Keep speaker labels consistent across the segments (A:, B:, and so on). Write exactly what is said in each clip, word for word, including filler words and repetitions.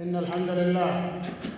A: إن الحمد لله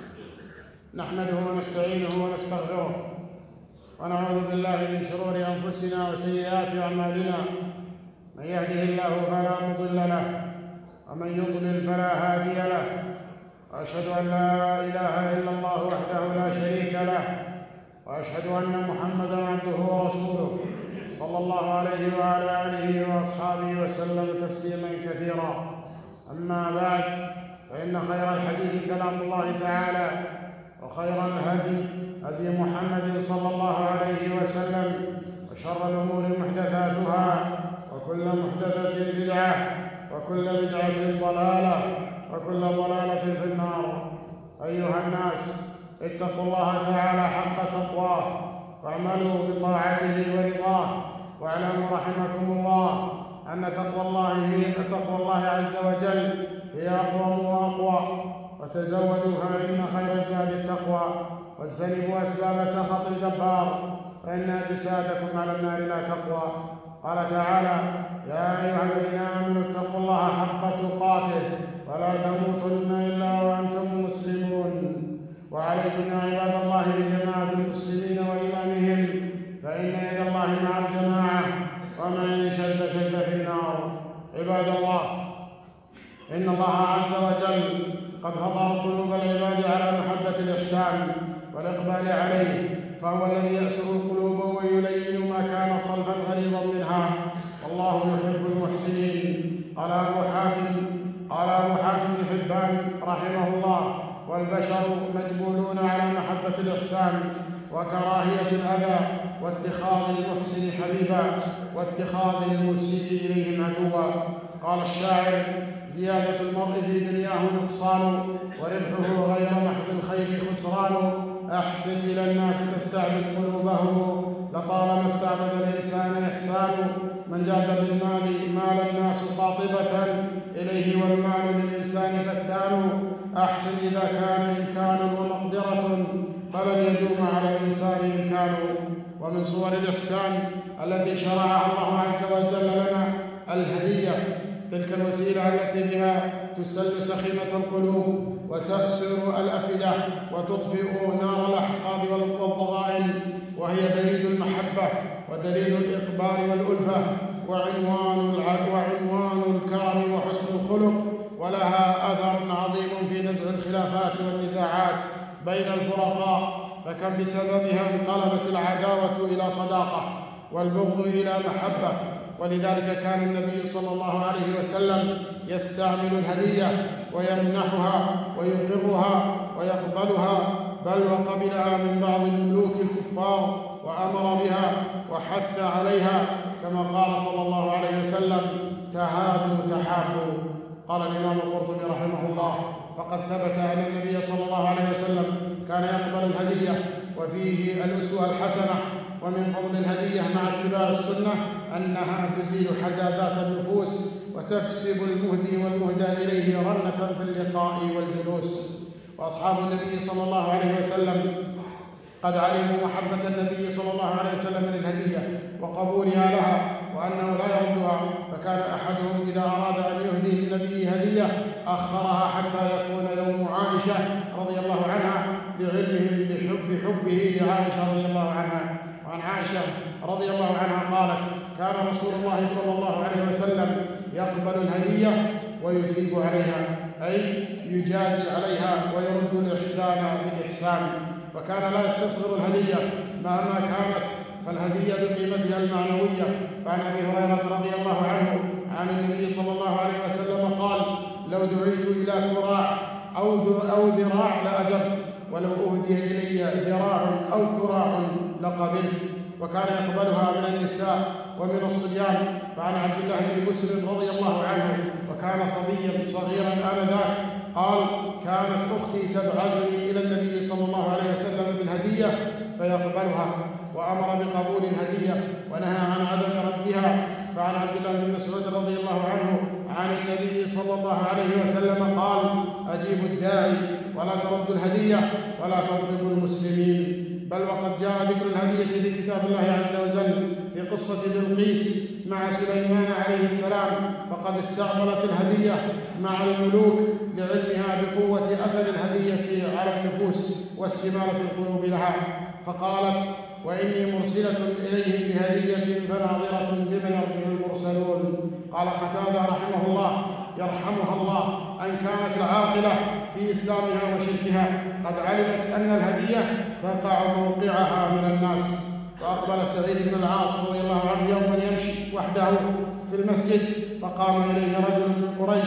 A: نحمده ونستعينه ونستغفره ونعوذ بالله من شرور أنفسنا وسيئات أعمالنا. من يهده الله فلا مضل له ومن يضلل فلا هادي له، وأشهد أن لا إله إلا الله وحده لا شريك له، وأشهد أن محمدًا عبده ورسوله صلى الله عليه وعلى آله وأصحابه وسلم تسليمًا كثيرا. أما بعد، فإن خير الحديث كلام الله تعالى، وخير الهدي هدي محمد صلى الله عليه وسلم، وشر الأمور محدثاتها، وكل محدثة بدعة، وكل بدعة ضلالة، وكل ضلالة في النار. أيها الناس، اتقوا الله تعالى حق تقواه، واعملوا بطاعته ورضاه، واعلموا رحمكم الله أن تقوى الله هي تقوى الله عز وجل هي أقوم وأقوى. وتزودوا فإن خير الزاد التقوى، واجتنبوا أسباب سخط الجبار، فإن أجسادكم على النار لا تقوى. قال تعالى: يا أيها الذين آمنوا اتقوا الله حق تقاته ولا تموتن إلا وأنتم مسلمون. وعليكم يا عباد الله بجماعة المسلمين وإمامهم، فإن يد الله مع الجماعة، ومن شد شد في النار. عباد الله، إن الله عز وجل قد فطر قلوب العباد على محبة الإحسان والإقبال عليه، فهو الذي يأسر القلوب ويلين ما كان صلبا غليظا منها، والله يحب المحسنين. قال أبو حاتم قال أبو حاتم بن حبان رحمه الله: والبشر مجبولون على محبة الإحسان وكراهية الأذى، واتخاذ المحسن حبيبا، واتخاذ المسيء إليهم عدوا. قال الشاعر: زيادة المرء في دنياه نقصان، وربحه غير محض الخير خسران. أحسن إلى الناس تستعبد قلوبهم، لطالما استعبد الإنسان إحسان. من جاد بالمال مال الناس قاطبة، إليه والمال للإنسان فتان. أحسن إذا كان إمكان ومقدرة، فلن يدوم على الإنسان إمكان. ومن صور الإحسان التي شرعها الله عز وجل لنا الهدية، تلك الوسيلة التي بها تسل سخيمة القلوب، وتأسر الأفئدة، وتطفئ نار الأحقاد والضغائن، وهي بريد المحبة ودليل الإقبال والألفة، وعنوان وعنوان الكرم وحسن الخلق، ولها أثر عظيم في نزع الخلافات والنزاعات بين الفرقاء، فكم بسببها انقلبت العداوة إلى صداقة، والبغض إلى محبة. ولذلك كان النبي صلى الله عليه وسلم يستعمل الهدية ويمنحها ويقرها ويقبلها، بل وقبلها من بعض الملوك الكفار وأمر بها وحث عليها، كما قال صلى الله عليه وسلم: تهادوا تحابوا. قال الإمام القرطبي رحمه الله: فقد ثبت أن النبي صلى الله عليه وسلم كان يقبل الهدية، وفيه الأسوة الحسنة. ومن فضل الهدية مع اتباع السنة أنها تزيل حزازات النفوس، وتكسب المهدي والمهدى إليه رنة في اللقاء والجلوس. وأصحاب النبي صلى الله عليه وسلم قد علموا محبة النبي صلى الله عليه وسلم للهدية وقبولها لها، وأنه لا يردها، فكان أحدهم إذا أراد أن يهدي للنبي هدية أخرها حتى يكون يوم عائشة رضي الله عنها، لعلمهم بحب حبه لعائشة رضي الله عنها. وعن عائشة رضي الله عنها قالت: كان رسول الله صلى الله عليه وسلم يقبل الهدية ويثيب عليها، أي يجازي عليها ويرد الإحسان بالإحسان، وكان لا يستصغر الهدية مهما كانت، فالهدية بقيمتها المعنوية. فعن أبي هريرة رضي الله عنه عن النبي صلى الله عليه وسلم قال: لو دعيت إلى كراع أو أو ذراع لأجبت، ولو أهدي إلي ذراع أو كراع لقبلت. وكان يقبلها من النساء ومن الصبيان. فعن عبد الله بن بسر رضي الله عنه، وكان صبيا صغيرا آنذاك، قال: كانت أختي تبعثني إلى النبي صلى الله عليه وسلم بالهدية فيقبلها، وأمر بقبول الهدية ونهى عن عدم ردها. فعن عبد الله بن مسعود رضي الله عنه عن النبي صلى الله عليه وسلم قال: أجيبوا الداعي ولا تردوا الهدية ولا تضربوا المسلمين. بل وقد جاء ذكر الهدية في كتاب الله عز وجل في قصة بلقيس مع سليمان عليه السلام، فقد استعملت الهدية مع الملوك لعلمها بقوة أثر الهدية على النفوس واستمالة القلوب لها، فقالت: وإني مرسلة إليهم بهدية فناظرة بما يرجع المرسلون. قال قتادة رحمه الله يرحمها الله: أن كانت العاقلة في إسلامها وشركها قد علمت أن الهدية تقع موقعها من الناس. وأقبل سعيد بن العاص رضي الله عنه يوما يمشي وحده في المسجد، فقام إليه رجل من قريش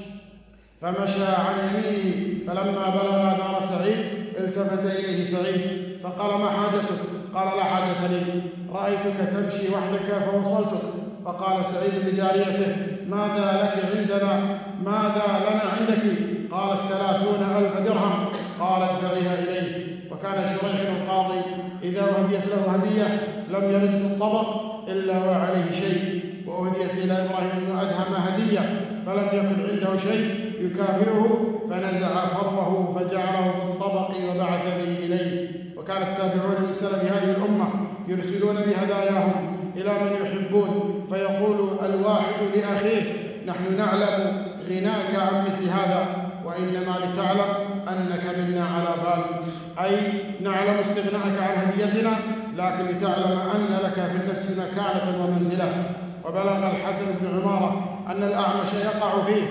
A: فمشى عن يمينه، فلما بلغ دار سعيد التفت إليه سعيد فقال: ما حاجتك؟ قال: لا حاجة لي، رأيتك تمشي وحدك فوصلتك. فقال سعيد لجاريته: ماذا لك عندنا؟ ماذا لنا عندك؟ قالت: ثلاثون ألف درهم. قال: ادفعيها إليه. وكان شريح القاضي إذا أهديت له هدية لم يرد الطبق إلا وعليه شيء، وأهديت إلى إبراهيم بن أدهم هدية فلم يكن عنده شيء يكافئه فنزع فروه فجعله في الطبق وبعث به إليه. وكان التابعون من سلف هذه الأمة يرسلون بهداياهم إلى من يحبون، فيقول الواحد لأخيه: نحن نعلم غناك عن مثل هذا، وإنما لتعلم أنك منا على بال، أي نعلم استغناءك عن هديتنا لكن لتعلم أن لك في النفس مكانة ومنزلة. وبلغ الحسن بن عمارة أن الأعمش يقع فيه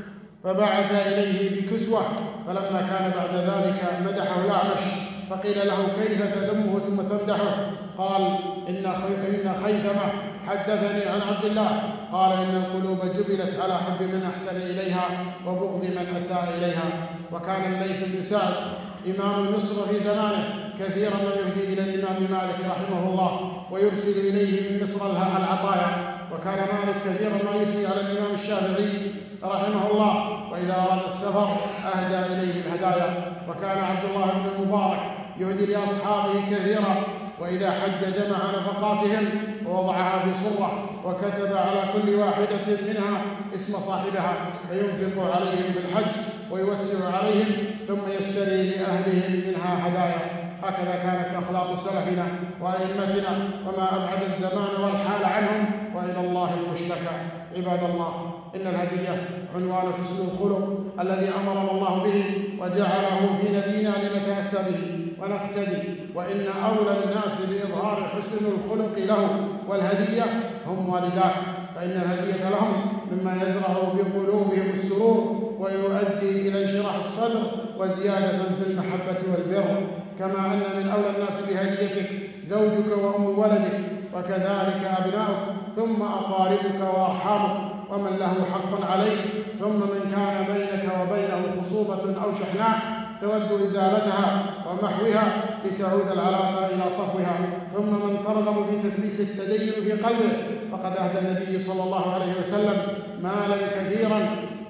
A: فبعث إليه بكسوة، فلما كان بعد ذلك مدحه الأعمش فقيل له: كيف تذمه ثم تمدحه؟ قال: إن إن خيثمة حدثني عن عبد الله قال: إن القلوب جبلت على حب من أحسن إليها وبغض من أساء إليها. وكان الليث بن سعد إمام مصر في زمانه كثيرا ما يهدي إلى الإمام مالك رحمه الله ويرسل إليه من مصر العطايا. وكان مالك كثيرا ما يثني على الإمام الشافعي رحمه الله، وإذا أراد السفر أهدى إليه الهدايا. وكان عبد الله بن المبارك يهدي لأصحابه كثيرا، وإذا حج جمع نفقاتهم ووضعها في صرة وكتب على كل واحدة منها اسم صاحبها فينفق عليهم في الحج ويوسع عليهم ثم يشتري لأهلهم منها هدايا. هكذا كانت أخلاق سلفنا وأئمتنا، وما أبعد الزمان والحال عنهم، وإلى الله المشتكى. عباد الله، إن الهدية عنوان حسن الخلق الذي أمرنا الله به وجعله في نبينا لنتأسى به ونقتدي، وإن أولى الناس بإظهار حسن الخلق له والهدية هم والداك، فإن الهدية لهم مما يزرع بقلوبهم السرور ويؤدي إلى انشراح الصدر وزيادة في المحبة والبر. كما أن من أولى الناس بهديتك زوجك وأم ولدك، وكذلك أبناؤك، ثم أقاربك وأرحامك ومن له حق عليك، ثم من كان بينك وبينه خصومة أو شحناء تود إزالتها ومحوها لتعود العلاقة إلى صفوها، ثم من ترغب في تثبيت التدين في قلبه فقد أهدى النبي صلى الله عليه وسلم مالا كثيرا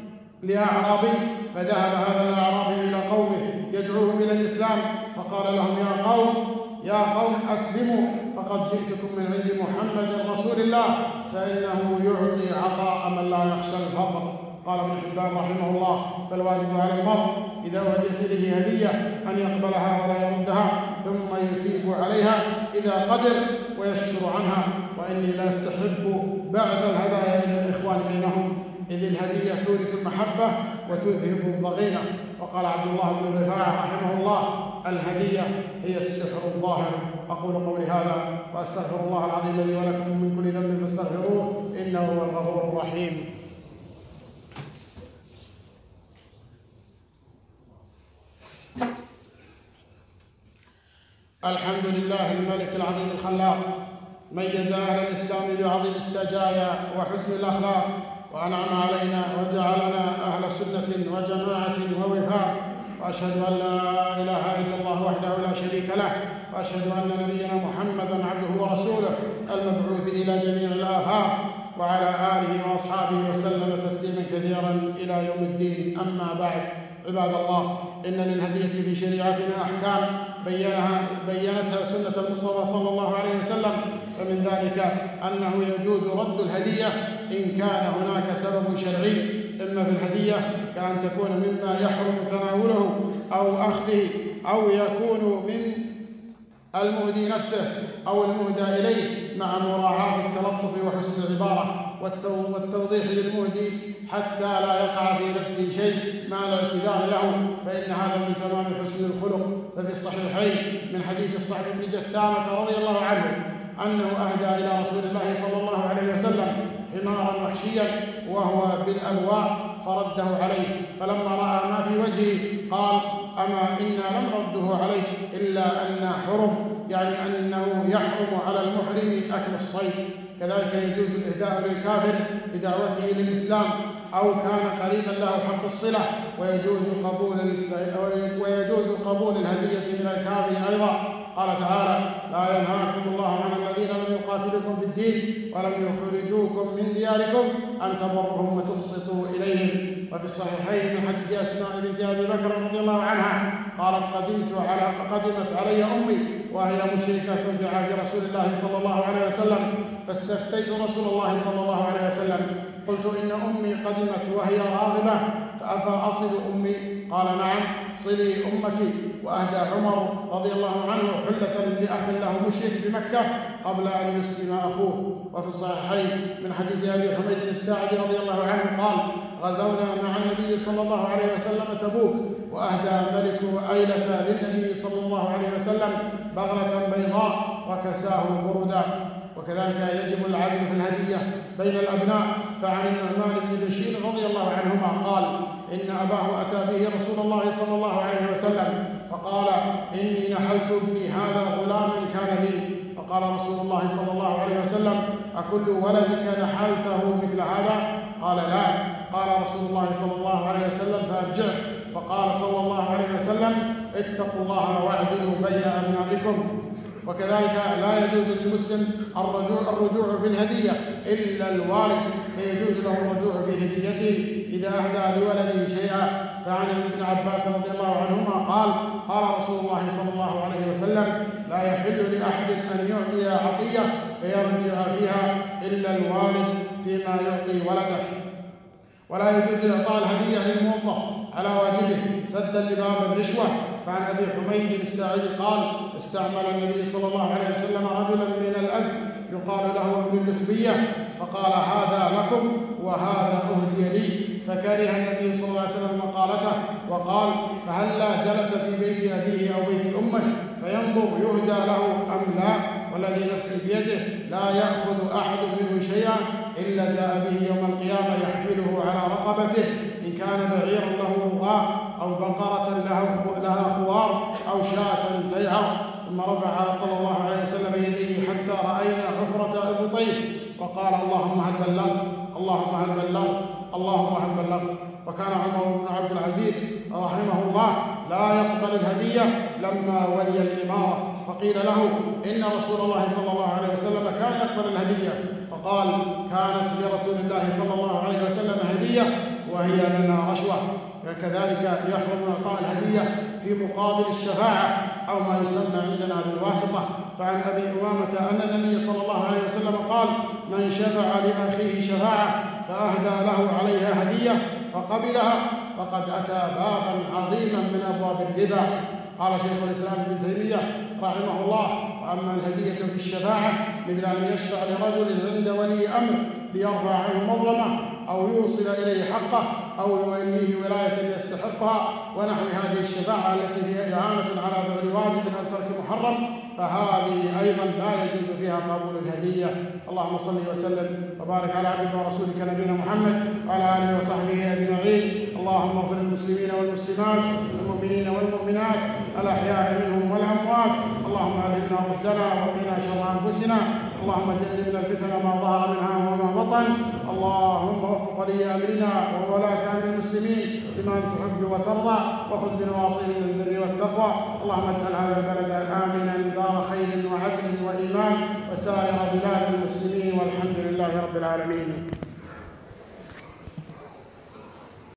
A: لأعرابي، فذهب هذا الأعرابي إلى قومه يدعوهم إلى الإسلام، فقال لهم: يا قوم يا قوم أسلموا فقد جئتكم من عند محمد رسول الله، فإنه يعطي عطاء من لا يخشى الفقر. قال ابن حبان رحمه الله: فالواجب على المرء إذا أهديت إليه هدية أن يقبلها ولا يردها، ثم يثيب عليها إذا قدر ويشكر عنها. وإني لا أستحب بعث الهدايا إلى الإخوان بينهم، إذ الهدية تورث المحبة وتذهب الضغينة. وقال عبد الله بن رفاعة رحمه الله: الهدية هي السحر الظاهر. أقول قولي هذا وأستغفر الله العظيم لي ولكم من كل ذنب فاستغفروه إنه هو الغفور الرحيم. الحمد لله الملك العظيم الخلاق، ميز أهل الإسلام بعظيم السجايا وحسن الأخلاق، وأنعم علينا وجعلنا أهل سنة وجماعة ووفاق. وأشهد أن لا إله إلا الله وحده لا شريك له، وأشهد أن نبينا محمدًا عبده ورسوله المبعوث إلى جميع الآفاق، وعلى آله وأصحابه وسلم تسليمًا كثيرًا إلى يوم الدين. أما بعد، عباد الله، إن للهدية في شريعتنا أحكام بينها بينتها سنة المصطفى صلى الله عليه وسلم، فمن ذلك أنه يجوز رد الهدية إن كان هناك سبب شرعي، إما في الهدية كأن تكون مما يحرم تناوله أو أخذه، أو يكون من المهدي نفسه أو المهدى إليه، مع مراعاة التلطف وحسن العبارة والتوضيح للمهدي حتى لا يقع في نفسه شيء مع الاعتذار له، فإن هذا من تمام حسن الخلق. ففي الصحيحين من حديث الصعب بن جثامة رضي الله عنه أنه أهدى إلى رسول الله صلى الله عليه وسلم حمارا وحشيا وهو بالألواء فرده عليه، فلما رأى ما في وجهه قال: أما إنا لم رده عليك إلا أن حرم، يعني أنه يحرم على المحرم أكل الصيد. كذلك يجوز الإهداء للكافر بدعوته للإسلام أو كان قريبا له حق الصلة، ويجوز قبول ويجوز قبول الهدية من الكافر أيضا. قال تعالى: لا ينهاكم الله عن الذين لم يقاتلوكم في الدين ولم يخرجوكم من دياركم أن تبروهم وتقسطوا إليهم. وفي الصحيحين من حديث أسماء بنت أبي بكر رضي الله عنها قالت: قدمت على قدمت علي أمي وهي مشركة في عهد رسول الله صلى الله عليه وسلم، فاستفتيت رسول الله صلى الله عليه وسلم، قلت: إن أمي قدمت وهي راغبة فأفأصل أمي؟ قال: نعم، صلي أمك. وأهدى عمر رضي الله عنه حلة لأخ له مشرك بمكة قبل أن يسلم أخوه. وفي الصحيحين من حديث أبي حميد الساعدي رضي الله عنه قال: غزونا مع النبي صلى الله عليه وسلم تبوك، وأهدى ملك أيلة للنبي صلى الله عليه وسلم بغلة بيضاء وكساه بردا. وكذلك يجب العدل في الهدية بين الأبناء، فعن النعمان بن بشير رضي الله عنهما قال: إن أباه أتى به رسول الله صلى الله عليه وسلم فقال: إني نحلت ابني هذا غلام كان لي. فقال رسول الله صلى الله عليه وسلم: أكل ولدك نحلته مثل هذا؟ قال: لا. قال رسول الله صلى الله عليه وسلم: فأرجعه. وقال صلى الله عليه وسلم: اتقوا الله واعدلوا بين أبنائكم. وكذلك لا يجوز للمسلم الرجوع, الرجوع في الهدية إلا الوالد، فيجوز له الرجوع في هديته إذا أهدى لولده شيئا. فعن ابن عباس رضي الله عنهما قال: قال رسول الله صلى الله عليه وسلم: لا يحل لأحد أن يعطي عطية فيرجع فيها إلا الوالد فيما يعطي ولده. ولا يجوز إعطاء الهدية للموظف على واجبه سدا لباب الرشوة. فعن أبي حميد الساعدي قال: استعمل النبي صلى الله عليه وسلم رجلا من الأزد يقال له ابن اللتبية، فقال: هذا لكم وهذا أهدي لي. فكره النبي صلى الله عليه وسلم مقالته وقال: فهلا جلس في بيت أبيه أو بيت أمه فينظر يهدى له أم لا؟ والذي نفسي بيده لا يأخذ أحد منه شيئا إلا جاء به يوم القيامة يحمله على رقبته، إن كان بعيرا له رغاء أو بقرة لها خوار أو شاة ديعر. ثم رفع صلى الله عليه وسلم يديه حتى رأينا عفرة إبطيه وقال: اللهم هل بلغت؟ اللهم هل بلغت؟ اللهم هل بلغت؟ وكان عمر بن عبد العزيز رحمه الله لا يقبل الهدية لما ولي الإمارة، فقيل له: إن رسول الله صلى الله عليه وسلم كان يقبل الهدية، فقال: كانت لرسول الله صلى الله عليه وسلم هدية وهي لنا رشوة. فكذلك يحرم إعطاء الهدية في مقابل الشفاعة أو ما يسمى عندنا بالواسطة. فعن أبي أمامة أن النبي صلى الله عليه وسلم قال: من شفع لأخيه شفاعة فأهدى له عليها هدية فقبلها فقد أتى بابا عظيما من أبواب الربا. قال شيخ الإسلام ابن تيمية رحمه الله: وأما الهدية في الشفاعة مثل أن يشفع لرجل عند ولي أمر ليرفع عنه مظلمة أو يوصل إليه حقه أو يوليه ولاية يستحقها ونحو هذه الشفاعة التي فيها إعانة على فعل واجب أو ترك محرم، فهذه أيضا لا يجوز فيها قبول الهدية. اللهم صل وسلم وبارك على عبدك ورسولك نبينا محمد وعلى آله وصحبه أجمعين. اللهم اغفر للمسلمين والمسلمات والمؤمنين والمؤمنات الأحياء منهم والأموات. اللهم ألهمنا رشدنا وقنا شر أنفسنا. اللهم جنبنا الفتن ما ظهر منها وما بطن. اللهم وفق ولي أمرنا وولاة أمر المسلمين لما تحب وترضى، وخذ بنواصيهم للبر والتقوى. اللهم اجعل هذا البلد آمنا دار خير وعدل وإيمان وسائر بلاد المسلمين، والحمد لله رب العالمين.